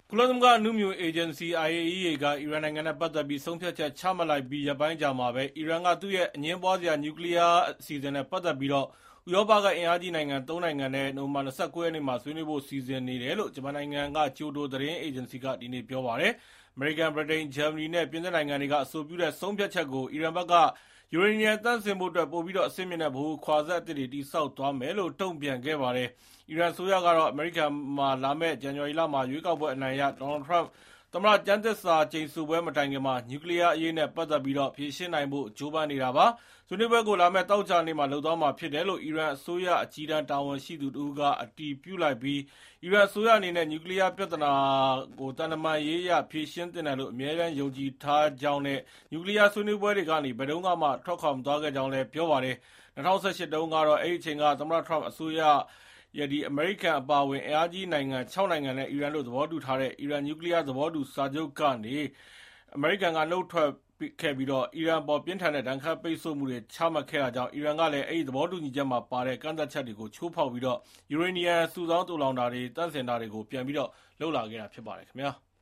ကုလသမဂ္ဂနုမြူအေဂျင်စီ IAEA က အီရန်နိုင်ငံနဲ့ပတ်သက်ပြီးဆုံးဖြတ်ချက်ချမှတ်လိုက်ပြီးရက်ပိုင်းကြာမှာပဲ အီရန်ကသူ့ရဲ့အငြင်းပွားစရာနျူကလ িয়ারအစီအစဉ်နဲ့ပတ်သက်ပြီး ဥရောပကအင်အားကြီးနိုင်ငံ ၃ နိုင်ငံနဲ့ နိုဝင်ဘာ ၂၉ ရက်နေ့မှာဆွေးနွေးဖို့စီစဉ်နေတယ်လို့ ဂျပန်နိုင်ငံက ကျိုဒိုသတင်းအေဂျင်စီက ဒီနေ့ပြောပါတယ်။ အမေရိကန်၊ ဗြိတိန်၊ ဂျာမနီနဲ့ ပြင်သစ်နိုင်ငံတွေက အဆိုပြုတဲ့ဆုံးဖြတ်ချက်ကို အီရန်ဘက်က ယူရေနီယံသန့်စင်ဖို့အတွက် ပိုပြီးအဆင့်မြင့်တဲ့ ဗဟိုခွာစက်အသစ်တွေတည်ဆောက်သွားမယ်လို့ တုံ့ပြန်ခဲ့ပါတယ်။ အီရန်အစိုးရကတော့ အမေရိကန်မှာလာမယ့် ဇန်နဝါရီလမှာ ရွေးကောက်ပွဲအနိုင်ရ ဒေါ်နယ်လ်ထရမ့် သမ္မတကျမ်းသစ္စာကျိန်ဆိုပွဲမတိုင်ခင် နျူကလ িয়ারအရေးနဲ့ပတ်သက်ပြီး ဖြေရှင်းနိုင်ဖို့ကြိုးပမ်းနေတာပါ။ ဆွေးနွေးပွဲကို လာမယ့်သောကြာနေ့မှာလုပ်သွားမှာဖြစ်တယ်လို့ အီရန်အစိုးရအကြီးတန်းတာဝန်ရှိသူတဦးက အတည်ပြုလိုက်ပြီး အီရန်အစိုးရအနေနဲ့ နျူကလ িয়ারပြဿနာကို သံတမန်ရေးအရဖြေရှင်းသင့်တယ်လို့ အမြဲတမ်းယုံကြည်ထားကြောင်းနဲ့ နျူကလ িয়ারဆွေးနွေးပွဲတွေကနေ ဘယ်တုန်းကမှ ထွက်ခွာမသွားခဲ့ကြောင်းလည်း ပြောပါတယ်။ ၂၀၁၈ တုန်းကတော့ အဲဒီအချိန်က သမ္မတထရမ့်အစိုးရ၊ အမေရိကန်အပါအဝင် အင်အားကြီးနိုင်ငံ ၆ နိုင်ငံနဲ့ အီရန်တို့သဘောတူထားတဲ့ အီရန်နျူကလ িয়ারသဘောတူစာချုပ်ကနေ အမေရိကန်ကနုတ်ထွက်ခဲ့ပြီး အီရန်အပေါ် ပြင်းထန်တဲ့ဒဏ်ခတ်ပိတ်ဆို့မှုတွေချမှတ်ခဲ့တာကြောင့် အီရန်ကလည်း အဲဒီသဘောတူညီချက်မှာပါတဲ့ ကန့်သတ်ချက်တွေကိုချိုးဖောက်ပြီး ယူရေနီယံစုဆောင်းသိုလှောင်တာတွေ၊ သန့်စင်တာတွေကို ပြန်လုပ်လာခဲ့တာဖြစ်ပါတယ်ခင်ဗျာ။